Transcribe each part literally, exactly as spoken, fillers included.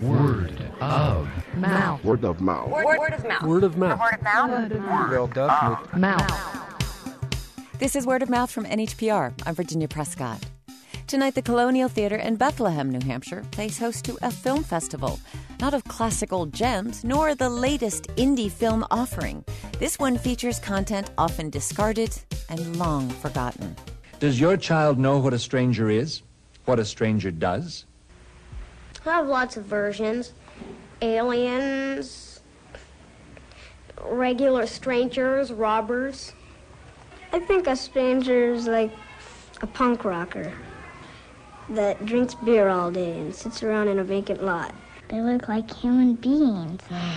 Word of mouth. Word of mouth. Word, word of mouth. Word of mouth. Word of mouth. Well, definitely. Mouth. This is Word of Mouth from N H P R. I'm Virginia Prescott. Tonight, the Colonial Theater in Bethlehem, New Hampshire, plays host to a film festival. Not of classical gems, nor the latest indie film offering. This one features content often discarded and long forgotten. Does your child know what a stranger is? What a stranger does? I have lots of versions. Aliens, regular strangers, robbers. I think a stranger is like a punk rocker that drinks beer all day and sits around in a vacant lot. They look like human beings.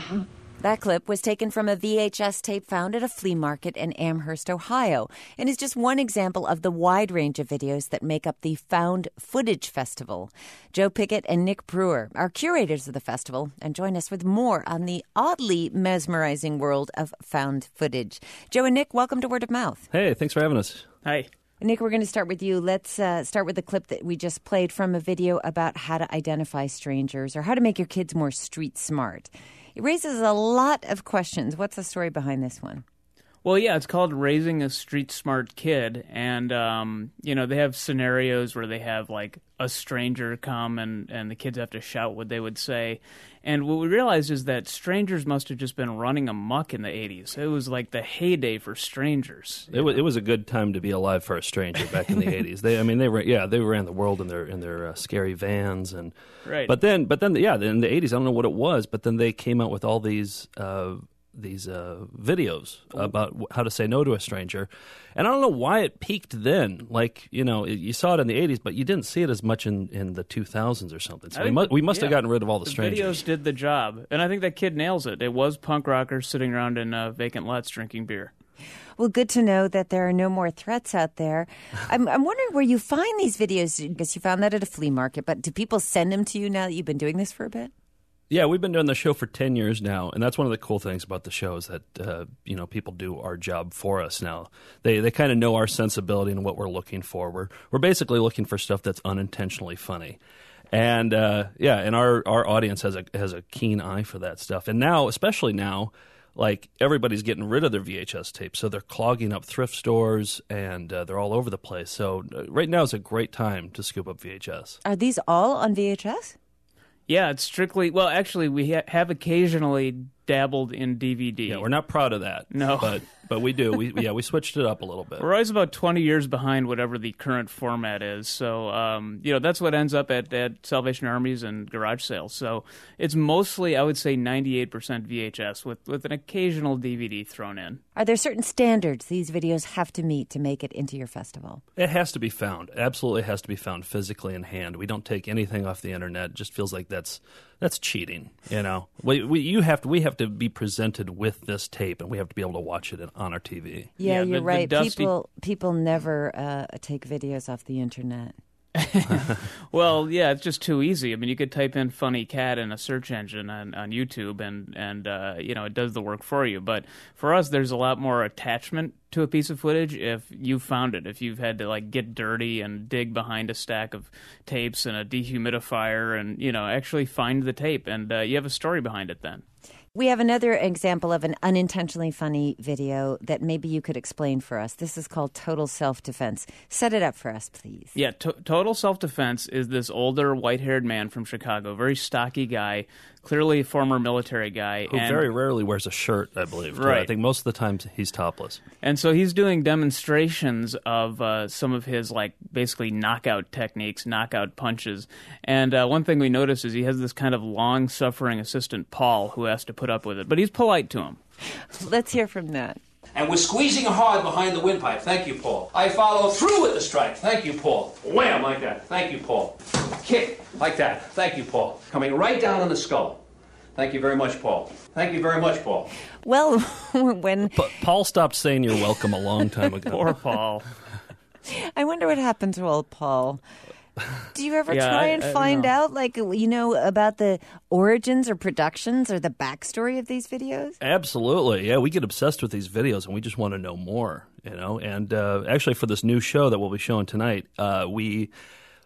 That clip was taken from a V H S tape found at a flea market in Amherst, Ohio, and is just one example of the wide range of videos that make up the Found Footage Festival. Joe Pickett and Nick Brewer are curators of the festival and join us with more on the oddly mesmerizing world of found footage. Joe and Nick, welcome to Word of Mouth. Hey, thanks for having us. Hi. Nick, we're going to start with you. Let's uh, start with the clip that we just played from a video about how to identify strangers or how to make your kids more street smart. It raises a lot of questions. What's the story behind this one? Well, yeah, it's called Raising a Street Smart Kid. And, um, you know, they have scenarios where they have, like, a stranger come and, and the kids have to shout what they would say. And what we realized is that strangers must have just been running amok in the eighties. It was like the heyday for strangers. It was, it was a good time to be alive for a stranger back in the eighties. They, I mean, they were, yeah, they ran the world in their in their uh, scary vans and. Right. But then, but then, yeah, in the eighties, I don't know what it was, but then they came out with all these uh, these uh, videos about w- how to say no to a stranger, and I don't know why it peaked then. Like, you know, it, you saw it in the eighties, but you didn't see it as much in, in the two thousands or something. So we, mu- we must yeah, have gotten rid of all the, the strangers. Videos did the job, and I think that kid nails it. It was punk rockers sitting around in uh, vacant lots drinking beer. Well, good to know that there are no more threats out there. I'm, I'm wondering where you find these videos, because you found that at a flea market, but do people send them to you now that you've been doing this for a bit? Yeah, we've been doing the show for ten years now, and that's one of the cool things about the show is that, uh, you know, people do our job for us now. They they kind of know our sensibility and what we're looking for. We're, we're basically looking for stuff that's unintentionally funny. And, uh, yeah, and our, our audience has a has a keen eye for that stuff. And now, especially now, like, everybody's getting rid of their V H S tapes, so they're clogging up thrift stores, and uh, they're all over the place. So uh, right now is a great time to scoop up V H S. Are these all on V H S? Yeah, it's strictly, well, actually, we ha- have occasionally dabbled in D V D. Yeah, we're not proud of that. No. But but we do. We Yeah, we switched it up a little bit. We're always about twenty years behind whatever the current format is. So, um, you know, that's what ends up at, at Salvation Armies and garage sales. So it's mostly, I would say, ninety-eight percent V H S with, with an occasional D V D thrown in. Are there certain standards these videos have to meet to make it into your festival? It has to be found. Absolutely has to be found physically in hand. We don't take anything off the internet. It just feels like that's that's cheating, you know. We, we you have to we have to be presented with this tape, and we have to be able to watch it on our T V. Yeah, Yeah, you're the- the right. dusty- People people never uh, take videos off the internet. Well, yeah, it's just too easy. I mean, you could type in "funny cat" in a search engine on, on YouTube, and and uh, you know, it does the work for you. But for us, there's a lot more attachment to a piece of footage if you found it. If you've had to like get dirty and dig behind a stack of tapes and a dehumidifier, and you know, actually find the tape, and uh, you have a story behind it. Then. We have another example of an unintentionally funny video that maybe you could explain for us. This is called Total Self-Defense. Set it up for us, please. Yeah, to- Total Self-Defense is this older, white-haired man from Chicago, very stocky guy, clearly a former military guy. Who and, very rarely wears a shirt, I believe. Right. I think most of the time he's topless. And so he's doing demonstrations of uh, some of his, like, basically knockout techniques, knockout punches. And uh, one thing we notice is he has this kind of long-suffering assistant, Paul, who has to put up with it. But he's polite to him. Let's hear from that. And we're squeezing hard behind the windpipe. Thank you, Paul. I follow through with the strike. Thank you, Paul. Wham, like that. Thank you, Paul. Kick, like that. Thank you, Paul. Coming right down on the skull. Thank you very much, Paul. Thank you very much, Paul. Well, when... But Paul stopped saying you're welcome a long time ago. Poor Paul. I wonder what happened to old Paul. Do you ever Yeah, try I- and I don't find know. out, like, you know, about the origins or productions or the backstory of these videos? Absolutely. Yeah, we get obsessed with these videos, and we just want to know more, you know. And uh, actually, for this new show that we'll be showing tonight, uh, we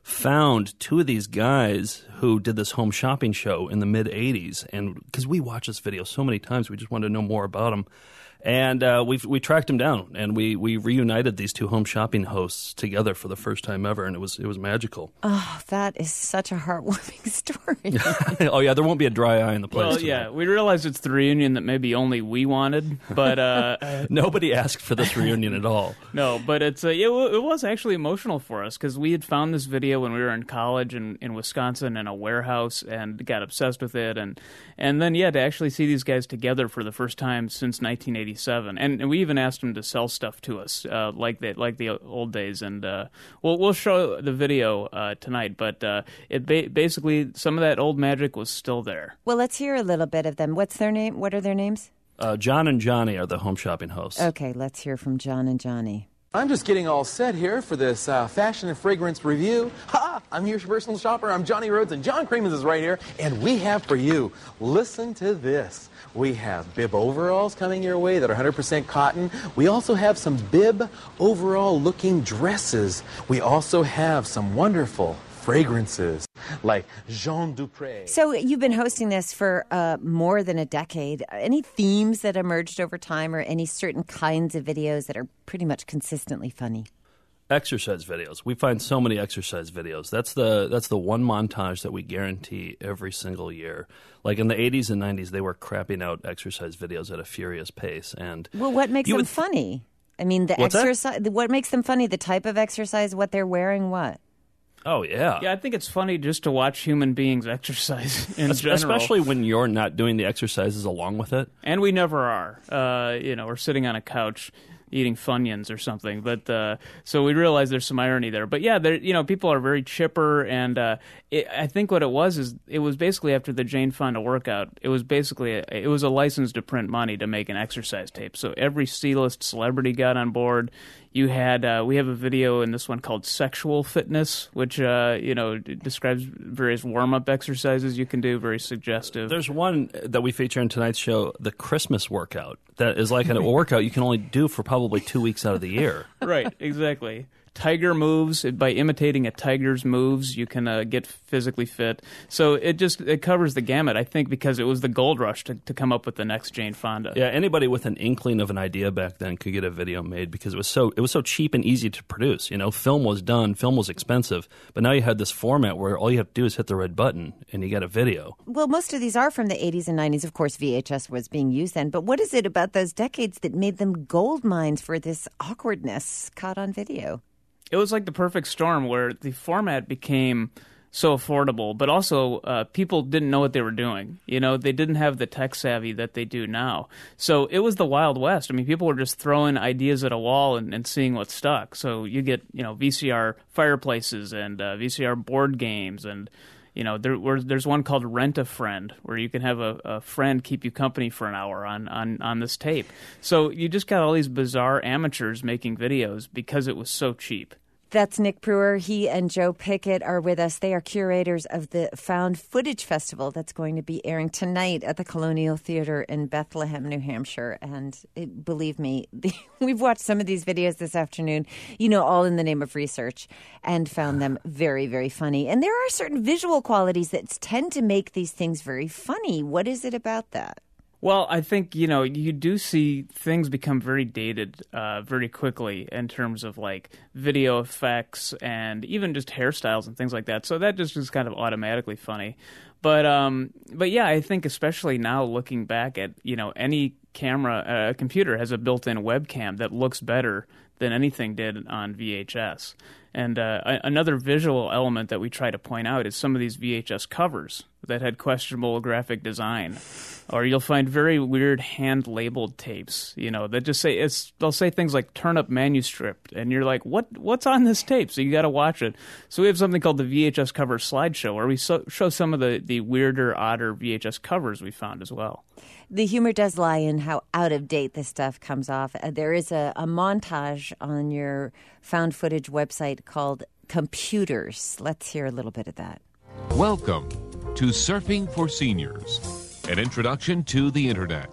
found two of these guys who did this home shopping show in the mid eighties. And because we watched this video so many times, we just wanted to know more about them. And uh, we we tracked them down, and we, we reunited these two home shopping hosts together for the first time ever, and it was it was magical. Oh, that is such a heartwarming story. Oh, yeah, there won't be a dry eye in the place. Well, tonight. yeah, we realized it's the reunion that maybe only we wanted, but... Uh, Nobody asked for this reunion at all. No, but it's uh, it, w- it was actually emotional for us, because we had found this video when we were in college in, in Wisconsin in a warehouse and got obsessed with it, and, and then, yeah, to actually see these guys together for the first time since nineteen eighty-seven. And, and we even asked them to sell stuff to us, uh, like that, like the old days. And uh, we'll we'll show the video uh, tonight. But uh, it ba- basically some of that old magic was still there. Well, let's hear a little bit of them. What's their name? What are their names? Uh, John and Johnny are the home shopping hosts. Okay, let's hear from John and Johnny. I'm just getting all set here for this uh, fashion and fragrance review. Ha! I'm your personal shopper. I'm Johnny Rhodes, and John Cremens is right here. And we have for you, listen to this. We have bib overalls coming your way that are one hundred percent cotton. We also have some bib overall-looking dresses. We also have some wonderful fragrances like Jean Dupré. So you've been hosting this for uh, more than a decade. Any themes that emerged over time, or any certain kinds of videos that are pretty much consistently funny? Exercise videos. We find so many exercise videos. That's the that's the one montage that we guarantee every single year. Like in the eighties and nineties, they were crapping out exercise videos at a furious pace. And well, what makes them would... funny? I mean, the What's exercise. That? What makes them funny? The type of exercise, what they're wearing, what? Oh, yeah. Yeah, I think it's funny just to watch human beings exercise in Es- general. Especially when you're not doing the exercises along with it. And we never are. Uh, you know, we're sitting on a couch eating Funyuns or something. But uh, so we realize there's some irony there. But yeah, there, you know, people are very chipper, and uh, it, I think what it was is it was basically after the Jane Fonda workout. It was basically a, it was a license to print money to make an exercise tape. So every C-list celebrity got on board. You had uh, we have a video in this one called Sexual Fitness, which uh, you know d- describes various warm-up exercises you can do, very suggestive. There's one that we feature in tonight's show, the Christmas workout, that is like a workout you can only do for probably two weeks out of the year. Right, exactly. Tiger moves. By imitating a tiger's moves, you can uh, get physically fit. So it just it covers the gamut, I think, because it was the gold rush to, to come up with the next Jane Fonda. Yeah, anybody with an inkling of an idea back then could get a video made because it was so it was so cheap and easy to produce. You know, film was done, film was expensive, but now you had this format where all you have to do is hit the red button and you get a video. Well, most of these are from the eighties and nineties. Of course, V H S was being used then. But what is it about those decades that made them gold mines for this awkwardness caught on video? It was like the perfect storm where the format became so affordable, but also uh, people didn't know what they were doing. You know, they didn't have the tech savvy that they do now. So it was the Wild West. I mean, people were just throwing ideas at a wall and, and seeing what stuck. So you get, you know, V C R fireplaces and uh, V C R board games and You know, there, where, there's one called Rent a Friend, where you can have a, a friend keep you company for an hour on, on, on this tape. So you just got all these bizarre amateurs making videos because it was so cheap. That's Nick Brewer. He and Joe Pickett are with us. They are curators of the Found Footage Festival that's going to be airing tonight at the Colonial Theater in Bethlehem, New Hampshire. And it, believe me, the, we've watched some of these videos this afternoon, you know, all in the name of research, and found them very, very funny. And there are certain visual qualities that tend to make these things very funny. What is it about that? Well, I think, you know, you do see things become very dated uh, very quickly in terms of, like, video effects and even just hairstyles and things like that. So that just is kind of automatically funny. But, um, but yeah, I think especially now looking back at, you know, any camera, a uh, computer has a built-in webcam that looks better than anything did on V H S. And uh, a- another visual element that we try to point out is some of these V H S covers that had questionable graphic design. Or you'll find very weird hand-labeled tapes, you know, that just say, it's, they'll say things like turn-up manuscript, and you're like, what? what's on this tape? So you got to watch it. So we have something called the V H S cover slideshow, where we so, show some of the, the weirder, odder V H S covers we found as well. The humor does lie in how out of date this stuff comes off. Uh, there is a, a montage on your found footage website called Computers. Let's hear a little bit of that. Welcome to Surfing for Seniors, an introduction to the Internet.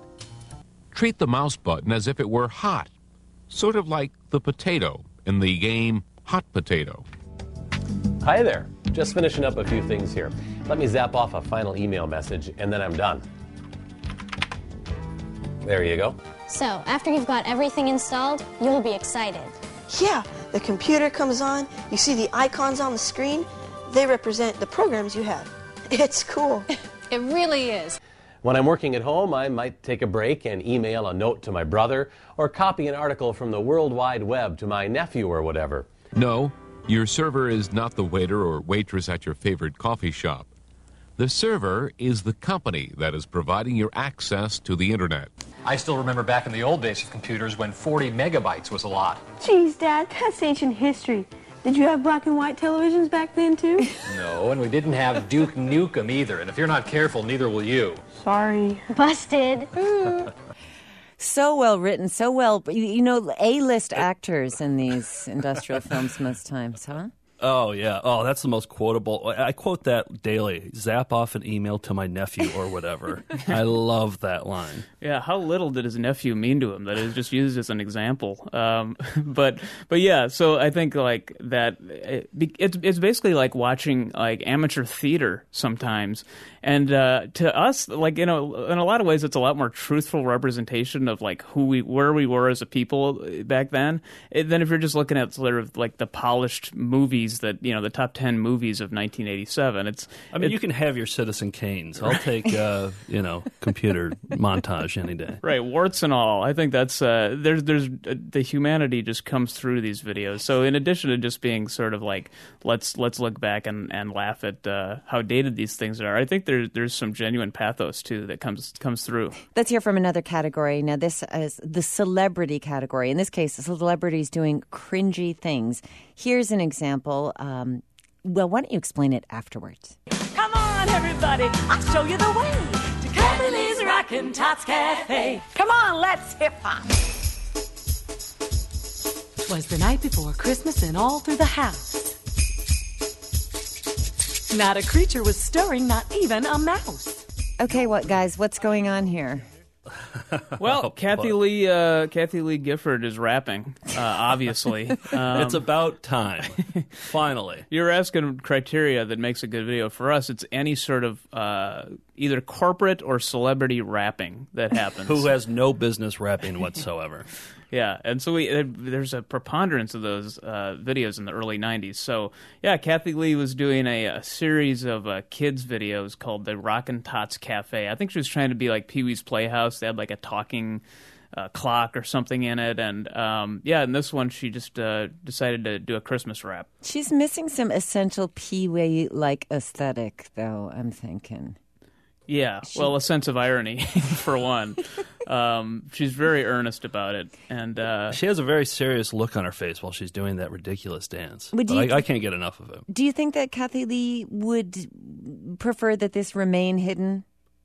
Treat the mouse button as if it were hot, sort of like the potato in the game Hot Potato. Hi there. Just finishing up a few things here. Let me zap off a final email message, and then I'm done. There you go. So, after you've got everything installed, you'll be excited. Yeah, the computer comes on, you see the icons on the screen, they represent the programs you have. It's cool. It really is. When I'm working at home, I might take a break and email a note to my brother or copy an article from the World Wide Web to my nephew or whatever. No, your server is not the waiter or waitress at your favorite coffee shop. The server is the company that is providing your access to the Internet. I still remember back in the old days of computers when forty megabytes was a lot. Geez, Dad, that's ancient history. Did you have black and white televisions back then, too? No, and we didn't have Duke Nukem either, and if you're not careful, neither will you. Sorry. Busted. So well written, so well, you know, A-list actors in these industrial films most times, huh? Oh, yeah. Oh, that's the most quotable. I quote that daily. Zap off an email to my nephew or whatever. I love that line. Yeah, how little did his nephew mean to him that it was just used as an example? Um, but but yeah, so I think like that it, it's it's basically like watching like amateur theater sometimes. And uh, to us, like, you know, in a lot of ways, it's a lot more truthful representation of like who we, where we were as a people back then. It, than if you're just looking at sort of like the polished movies that, you know, the top ten movies of nineteen eighty-seven. It's. I mean, it, you can have your Citizen Kanes. I'll take, uh, you know, computer montage any day. Right, warts and all. I think that's uh, there's there's uh, the humanity just comes through these videos. So in addition to just being sort of like let's let's look back and, and laugh at uh, how dated these things are, I think there's there's some genuine pathos too that comes comes through. Let's hear from another category. Now this is the celebrity category. In this case, the celebrities doing cringy things. Here's an example. Um, well, why don't you explain it afterwards? Come on, everybody, I'll show you the way to Kathy Lee's Rockin' Tots Cafe. Come on, let's hip-hop. 'Twas the night before Christmas and all through the house not a creature was stirring, not even a mouse. Okay, what guys, what's going on here? Well, Kathy Lee, uh, Kathy Lee Gifford is rapping, uh, obviously. Um, it's about time, finally. You're asking criteria that makes a good video. For us, it's any sort of uh, either corporate or celebrity rapping that happens. Who has no business rapping whatsoever. Yeah, and so we there's a preponderance of those uh, videos in the early nineties. So, yeah, Kathy Lee was doing a, a series of uh, kids' videos called the Rockin' Tots Cafe. I think she was trying to be like Pee-wee's Playhouse. They had like a talking uh, clock or something in it. And, um, yeah, in this one, she just uh, decided to do a Christmas rap. She's missing some essential Pee-wee-like aesthetic, though, I'm thinking. Yeah, she... well, a sense of irony, for one. Um, she's very earnest about it, and uh, she has a very serious look on her face while she's doing that ridiculous dance. Would but you, I, I can't get enough of it. Do you think that Kathy Lee would prefer that this remain hidden?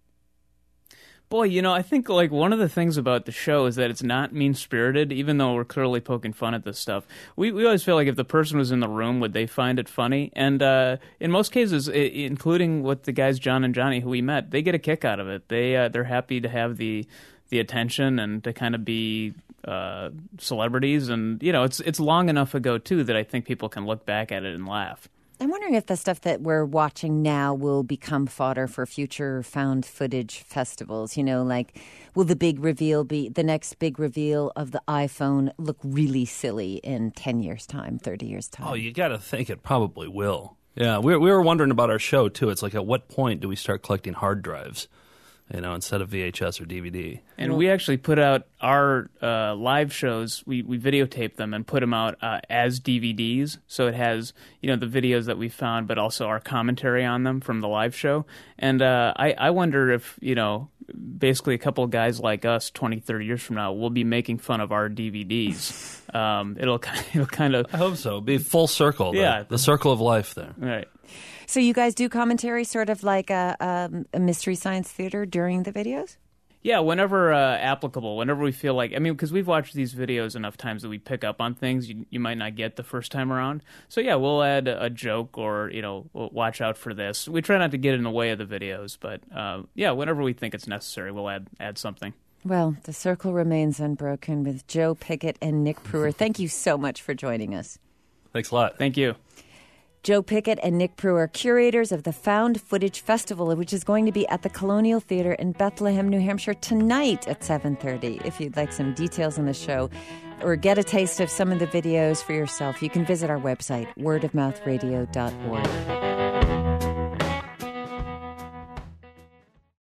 Boy, you know, I think like one of the things about the show is that it's not mean-spirited, even though we're clearly poking fun at this stuff. We we always feel like if the person was in the room, would they find it funny? And uh, in most cases, I- including with the guys John and Johnny who we met, they get a kick out of it. They uh, they're happy to have the the attention and to kind of be uh, celebrities. And you know, it's it's long enough ago too that I think people can look back at it and laugh. I'm wondering if the stuff that we're watching now will become fodder for future found footage festivals. You know, like, will the big reveal be, the next big reveal of the iPhone look really silly in ten years' time, thirty years' time? Oh, you got to think it probably will. Yeah, we, we were wondering about our show, too. It's like, at what point do we start collecting hard drives? You know, instead of V H S or D V D. And we actually put out our uh, live shows, we, we videotape them and put them out uh, as D V Ds. So it has, you know, the videos that we found, but also our commentary on them from the live show. And uh, I, I wonder if, you know, basically a couple of guys like us twenty, thirty years from now will be making fun of our D V Ds. um, it'll, it'll kind of... I hope so. It'll be full circle. Yeah. The, the circle of life there. Right. So you guys do commentary sort of like a, um, a Mystery Science Theater during the videos? Yeah, whenever uh, applicable, whenever we feel like, I mean, because we've watched these videos enough times that we pick up on things you, you might not get the first time around. So yeah, we'll add a joke or, you know, we'll watch out for this. We try not to get in the way of the videos, but uh, yeah, whenever we think it's necessary, we'll add add something. Well, the circle remains unbroken with Joe Pickett and Nick Pruer. Thank you so much for joining us. Thanks a lot. Thank you. Joe Pickett and Nick Prue are curators of the Found Footage Festival, which is going to be at the Colonial Theater in Bethlehem, New Hampshire tonight at seven thirty. If you'd like some details on the show or get a taste of some of the videos for yourself, you can visit our website, word of mouth radio dot org.